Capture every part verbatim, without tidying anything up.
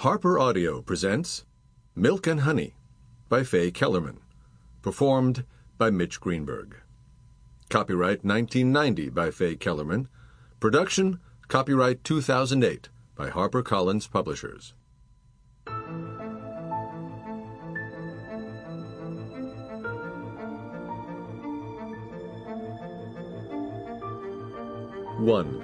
Harper Audio presents Milk and Honey by Faye Kellerman, performed by Mitch Greenberg. Copyright nineteen ninety by Faye Kellerman. Production, copyright two thousand eight by HarperCollins Publishers. One.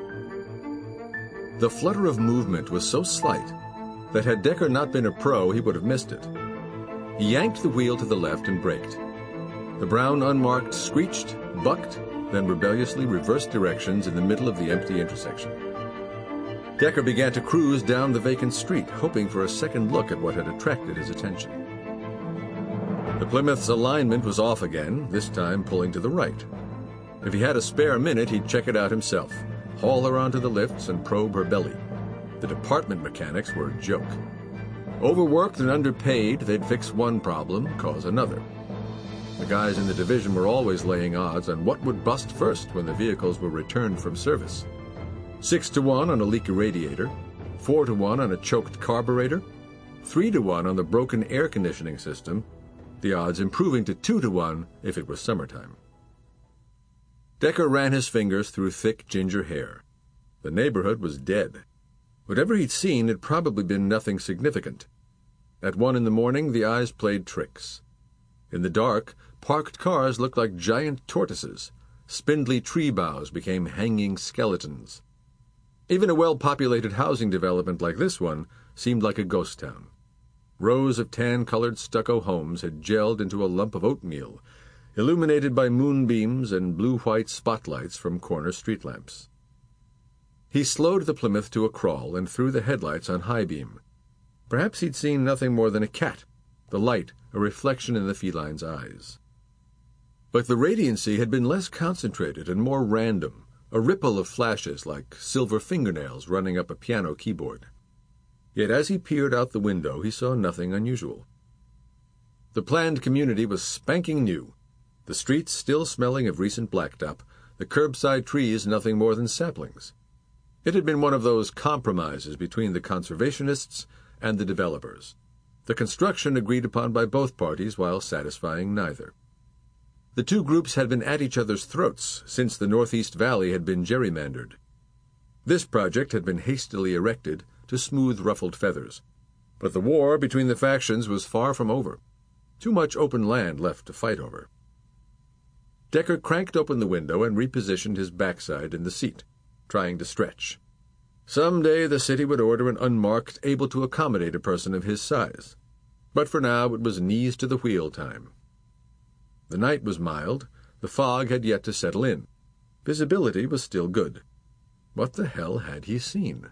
The flutter of movement was so slight that had Decker not been a pro, he would have missed it. He yanked the wheel to the left and braked. The brown unmarked screeched, bucked, then rebelliously reversed directions in the middle of the empty intersection. Decker began to cruise down the vacant street, hoping for a second look at what had attracted his attention. The Plymouth's alignment was off again, this time pulling to the right. If he had a spare minute, he'd check it out himself, haul her onto the lifts and probe her belly. The department mechanics were a joke. Overworked and underpaid, they'd fix one problem, cause another. The guys in the division were always laying odds on what would bust first when the vehicles were returned from service. Six to one on a leaky radiator, four to one on a choked carburetor, three to one on the broken air conditioning system, the odds improving to two to one if it was summertime. Decker ran his fingers through thick ginger hair. The neighborhood was dead. Whatever he'd seen had probably been nothing significant. At one in the morning, the eyes played tricks. In the dark, parked cars looked like giant tortoises. Spindly tree boughs became hanging skeletons. Even a well-populated housing development like this one seemed like a ghost town. Rows of tan-colored stucco homes had gelled into a lump of oatmeal, illuminated by moonbeams and blue-white spotlights from corner street lamps. He slowed the Plymouth to a crawl and threw the headlights on high beam. Perhaps he'd seen nothing more than a cat, the light a reflection in the feline's eyes. But the radiancy had been less concentrated and more random, a ripple of flashes like silver fingernails running up a piano keyboard. Yet as he peered out the window, he saw nothing unusual. The planned community was spanking new, the streets still smelling of recent blacktop, the curbside trees nothing more than saplings. It had been one of those compromises between the conservationists and the developers, the construction agreed upon by both parties while satisfying neither. The two groups had been at each other's throats since the Northeast Valley had been gerrymandered. This project had been hastily erected to smooth ruffled feathers, but the war between the factions was far from over. Too much open land left to fight over. Decker cranked open the window and repositioned his backside in the seat, trying to stretch. Some day the city would order an unmarked able to accommodate a person of his size. But for now it was knees to the wheel time. The night was mild. The fog had yet to settle in. Visibility was still good. What the hell had he seen?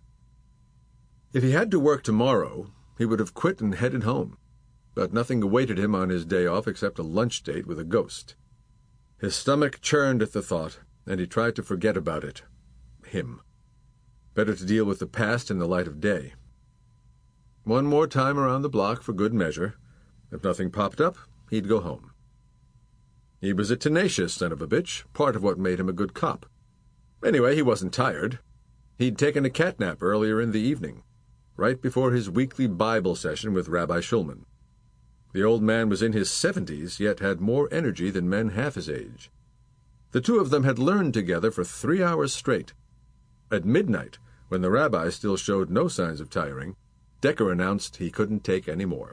If he had to work tomorrow, he would have quit and headed home. But nothing awaited him on his day off except a lunch date with a ghost. His stomach churned at the thought, and he tried to forget about it. Him. Better to deal with the past in the light of day. One more time around the block for good measure. If nothing popped up, he'd go home. He was a tenacious son of a bitch, part of what made him a good cop. Anyway, he wasn't tired. He'd taken a catnap earlier in the evening, right before his weekly Bible session with Rabbi Schulman. The old man was in his seventies, yet had more energy than men half his age. The two of them had learned together for three hours straight. At midnight, when the rabbi still showed no signs of tiring, Decker announced he couldn't take any more.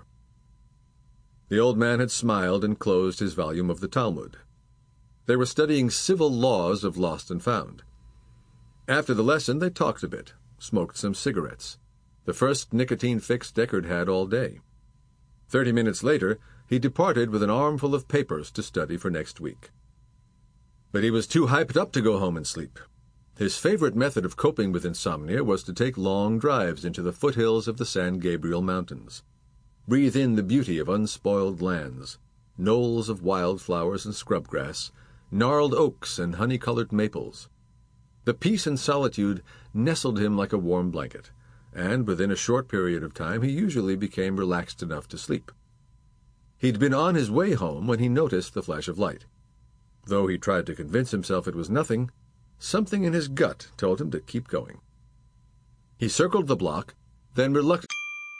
The old man had smiled and closed his volume of the Talmud. They were studying civil laws of lost and found. After the lesson, they talked a bit, smoked some cigarettes, the first nicotine fix Deckard had all day. Thirty minutes later, he departed with an armful of papers to study for next week. But he was too hyped up to go home and sleep. His favorite method of coping with insomnia was to take long drives into the foothills of the San Gabriel Mountains. Breathe in the beauty of unspoiled lands, knolls of wildflowers and scrubgrass, gnarled oaks and honey-colored maples. The peace and solitude nestled him like a warm blanket, and within a short period of time he usually became relaxed enough to sleep. He'd been on his way home when he noticed the flash of light. Though he tried to convince himself it was nothing, something in his gut told him to keep going. He circled the block, then reluctantly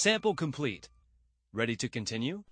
Sample complete. Ready to continue?